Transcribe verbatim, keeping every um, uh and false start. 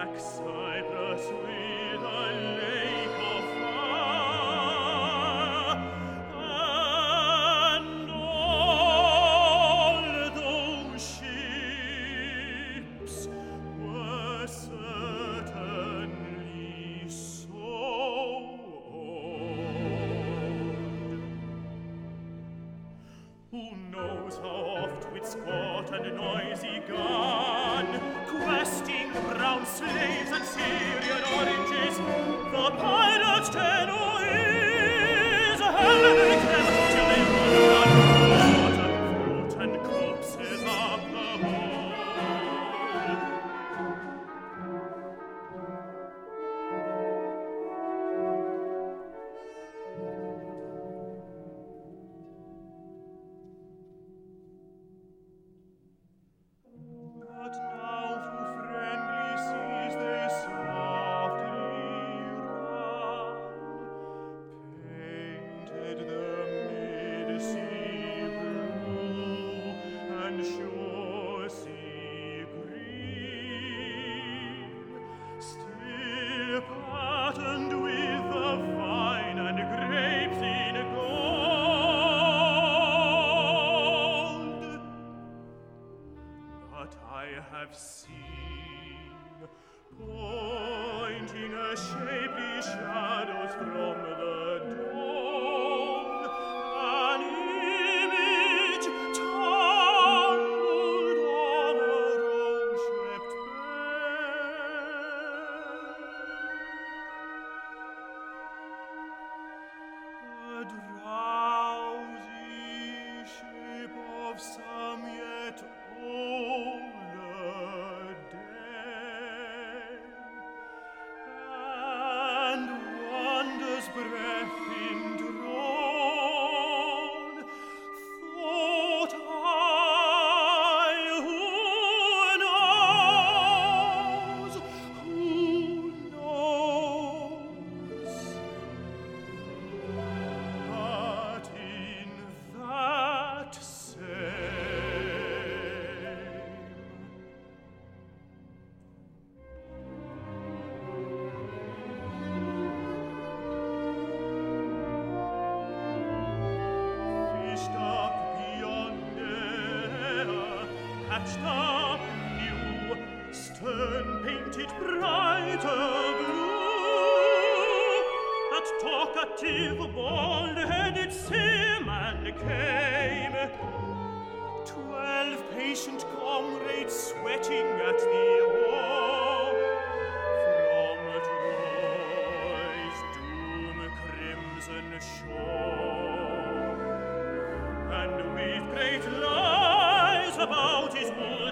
Cyprus with a lake of fire, and all those ships were certainly so old. Who knows how oft with sport and noisy gun, questing brown slaves and Syrian oranges, the pirate's tenor is Hellenic never till they run water, fruit and corpses up the But now through friendly seas they softly run, painted the mid-sea blue and shore sea green, still patterned with the vine and grapes in gold. But I have seen, pointing a shapely shadows from the dawn, an image tangled on a rose-swept bed. A drowsy shape of some yet older day, and wonder's breath indrawn, thought I, who knows, who knows? But in that same fished up beyond there, hatched up new, stern painted brighter blue, that talkative bald-headed seaman came, twelve patient comrades sweating at the oar, from Troy's doom-crimson shore, and with great lies about his bull